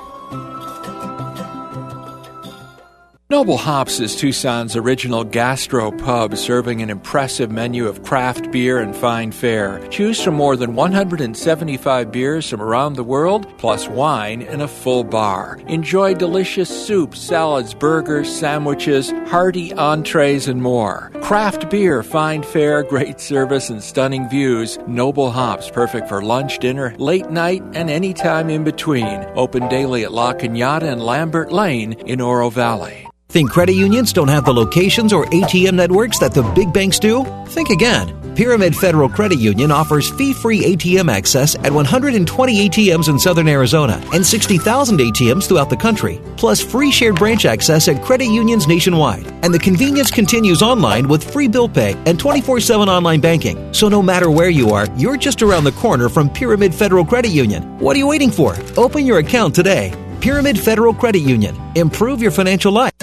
S1: Noble Hops is Tucson's original gastro pub, serving an impressive menu of craft beer and fine fare. Choose from more than one hundred seventy-five beers from around the world, plus wine in a full bar. Enjoy delicious soups, salads, burgers, sandwiches, hearty entrees, and more. Craft beer, fine fare, great service, and stunning views. Noble Hops, perfect for lunch, dinner, late night, and any time in between. Open daily at La Cañada and Lambert Lane in Oro Valley.
S5: Think credit unions don't have the locations or A T M networks that the big banks do? Think again. Pyramid Federal Credit Union offers fee-free A T M access at one hundred twenty A T Ms in southern Arizona and sixty thousand A T Ms throughout the country, plus free shared branch access at credit unions nationwide. And the convenience continues online with free bill pay and twenty-four seven online banking. So no matter where you are, you're just around the corner from Pyramid Federal Credit Union. What are you waiting for? Open your account today. Pyramid Federal Credit Union. Improve your financial life.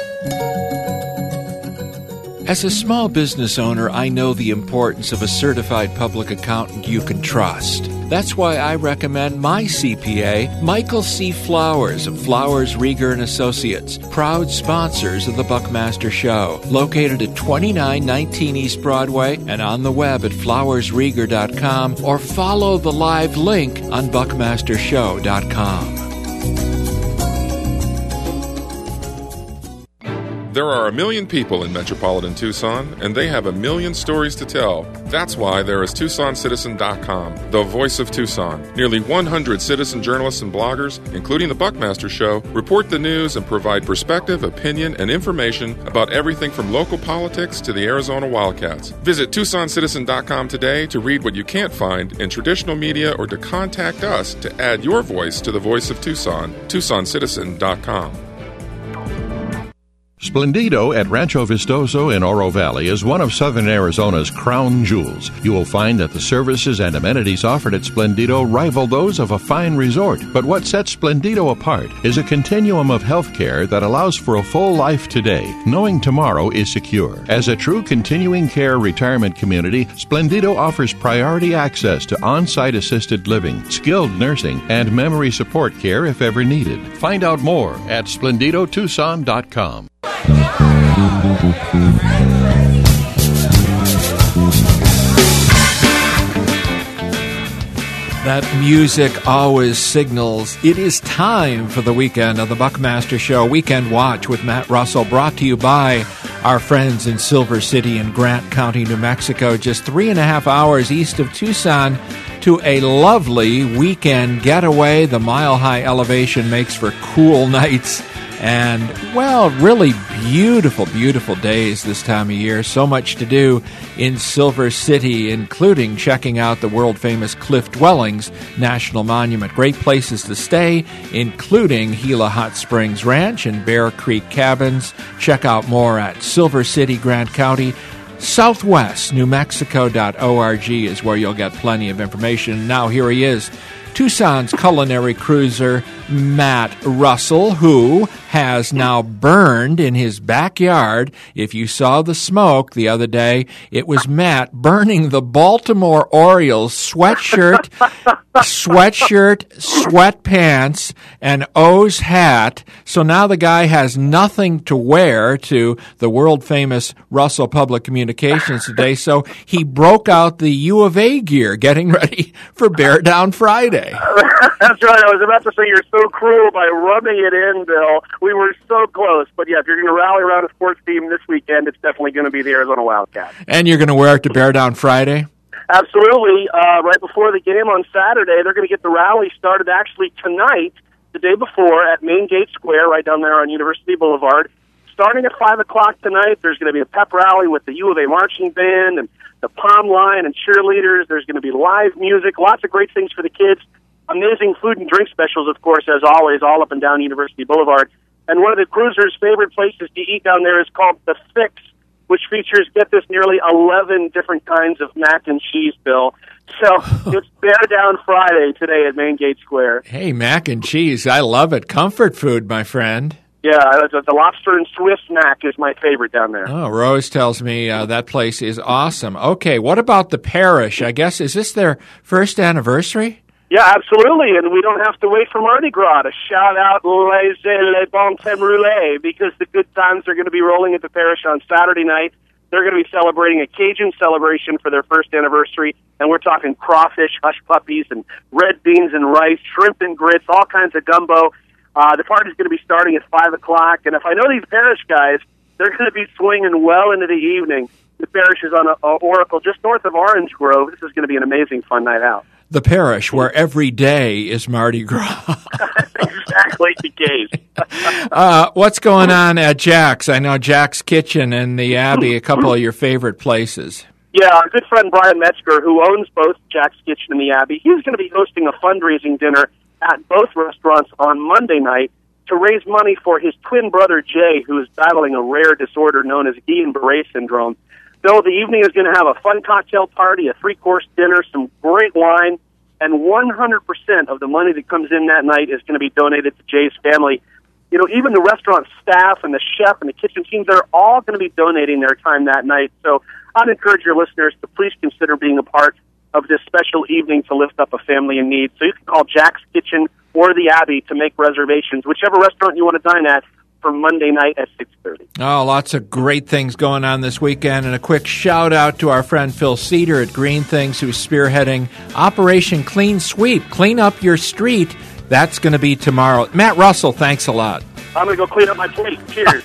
S1: As a small business owner, I know the importance of a certified public accountant you can trust. That's why I recommend my C P A, Michael C. Flowers of Flowers, Rieger and Associates, proud sponsors of the Buckmaster Show, located at twenty-nine nineteen East Broadway and on the web at flowers rieger dot com, or follow the live link on buckmaster show dot com.
S14: There are a million people in metropolitan Tucson, and they have a million stories to tell. That's why there is Tucson Citizen dot com, the voice of Tucson. Nearly one hundred citizen journalists and bloggers, including the Buckmaster Show, report the news and provide perspective, opinion, and information about everything from local politics to the Arizona Wildcats. Visit Tucson Citizen dot com today to read what you can't find in traditional media or to contact us to add your voice to the voice of Tucson. Tucson Citizen dot com.
S8: Splendido at Rancho Vistoso in Oro Valley is one of southern Arizona's crown jewels. You will find that the services and amenities offered at Splendido rival those of a fine resort. But what sets Splendido apart is a continuum of health care that allows for a full life today, knowing tomorrow is secure. As a true continuing care retirement community, Splendido offers priority access to on-site assisted living, skilled nursing, and memory support care if ever needed. Find out more at Splendido Tucson dot com.
S1: That music always signals it is time for the weekend of the Buckmaster Show Weekend Watch with Matt Russell, brought to you by our friends in Silver City and Grant County, New Mexico, just three and a half hours east of Tucson, to a lovely weekend getaway. The mile-high elevation makes for cool nights and, well, really beautiful, beautiful days this time of year. So much to do in Silver City, including checking out the world-famous Cliff Dwellings National Monument. Great places to stay, including Gila Hot Springs Ranch and Bear Creek Cabins. Check out more at Silver City, Grant County. Southwest New Mexico dot org is where you'll get plenty of information. Now here he is, Tucson's culinary cruiser, Matt Russell, who has now burned in his backyard. If you saw the smoke the other day, it was Matt burning the Baltimore Orioles sweatshirt, sweatshirt, sweatpants, and O's hat. So now the guy has nothing to wear to the world-famous Russell Public Communications today. So he broke out the U of A gear, getting ready for Bear Down Friday.
S16: That's right. I was about to say you're so cruel by rubbing it in, Bill. We were so close. But, yeah, if you're going to rally around a sports team this weekend, it's definitely going to be the Arizona Wildcats.
S1: And you're going to wear it to Bear Down Friday?
S16: Absolutely. Uh, right before the game on Saturday, they're going to get the rally started actually tonight, the day before, at Main Gate Square, right down there on University Boulevard. Starting at five o'clock tonight, there's going to be a pep rally with the U of A marching band and the pom line and cheerleaders. There's going to be live music, lots of great things for the kids. Amazing food and drink specials, of course, as always, all up and down University Boulevard. And one of the cruisers' favorite places to eat down there is called The Fix, which features, get this, nearly eleven different kinds of mac and cheese, Bill. So it's Bear Down Friday today at Main Gate Square.
S1: Hey, mac and cheese. I love it. Comfort food, my friend.
S16: Yeah, the lobster and Swiss mac is my favorite down there.
S1: Oh, Rose tells me uh, that place is awesome. Okay, what about the parish? I guess, is this their first anniversary?
S16: Yeah, absolutely, and we don't have to wait for Mardi Gras to shout out Les Le Bon Temps Roulé, because the good times are going to be rolling at the parish on Saturday night. They're going to be celebrating a Cajun celebration for their first anniversary, and we're talking crawfish, hush puppies, and red beans and rice, shrimp and grits, all kinds of gumbo. Uh, the party's going to be starting at five o'clock, and if I know these parish guys, they're going to be swinging well into the evening. The parish is on a, a Oracle just north of Orange Grove. This is going to be an amazing fun night out.
S1: The parish, where every day is Mardi Gras.
S16: Exactly the case.
S1: uh, what's going on at Jack's? I know Jack's Kitchen and the Abbey, a couple of your favorite places.
S16: Yeah, our good friend Brian Metzger, who owns both Jack's Kitchen and the Abbey, he's going to be hosting a fundraising dinner at both restaurants on Monday night to raise money for his twin brother, Jay, who is battling a rare disorder known as Guillain-Barré syndrome. So the evening is going to have a fun cocktail party, a three-course dinner, some great wine, and one hundred percent of the money that comes in that night is going to be donated to Jay's family. You know, even the restaurant staff and the chef and the kitchen team, they're all going to be donating their time that night. So I'd encourage your listeners to please consider being a part of this special evening to lift up a family in need. So you can call Jack's Kitchen or the Abbey to make reservations, whichever restaurant you want to dine at, for Monday night at six thirty.
S1: Oh, lots of great things going on this weekend. And a quick shout-out to our friend Phil Cedar at Green Things, who's spearheading Operation Clean Sweep. Clean up your street. That's going to be tomorrow. Matt Russell, thanks a lot.
S16: I'm going to go clean up my plate. Cheers.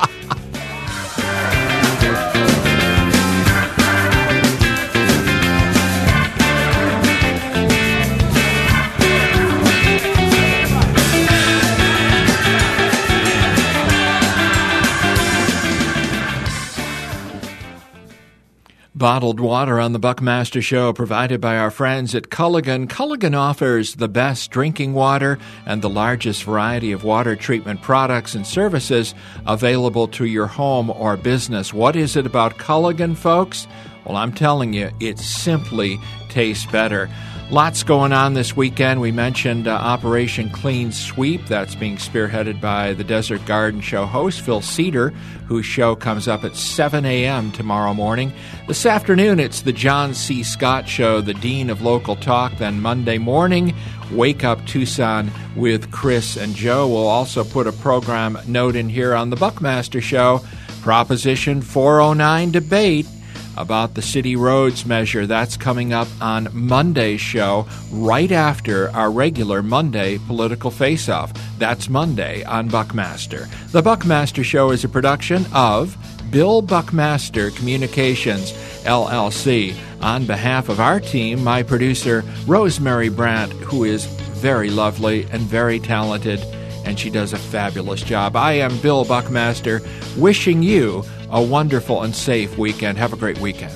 S1: Bottled water on the Buckmaster Show, provided by our friends at Culligan. Culligan offers the best drinking water and the largest variety of water treatment products and services available to your home or business. What is it about Culligan, folks? Well, I'm telling you, it simply tastes better. Lots going on this weekend. We mentioned uh, Operation Clean Sweep. That's being spearheaded by the Desert Garden Show host, Phil Cedar, whose show comes up at seven a.m. tomorrow morning. This afternoon, it's the John C. Scott Show, the Dean of Local Talk. Then Monday morning, Wake Up Tucson with Chris and Joe. We'll also put a program note in here on the Buckmaster Show. Proposition four oh nine debate. about the city roads measure. That's coming up on Monday's show, right after our regular Monday political face-off. That's Monday on Buckmaster. The Buckmaster Show is a production of Bill Buckmaster Communications, L L C. On behalf of our team, my producer, Rosemary Brandt, who is very lovely and very talented, and she does a fabulous job. I am Bill Buckmaster, wishing you a wonderful and safe weekend. Have a great weekend.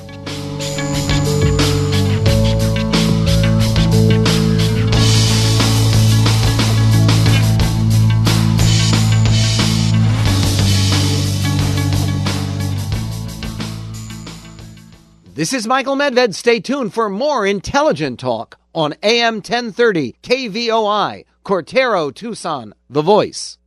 S17: This is Michael Medved. Stay tuned for more intelligent talk on A M ten thirty K V O I, Cortero, Tucson, The Voice.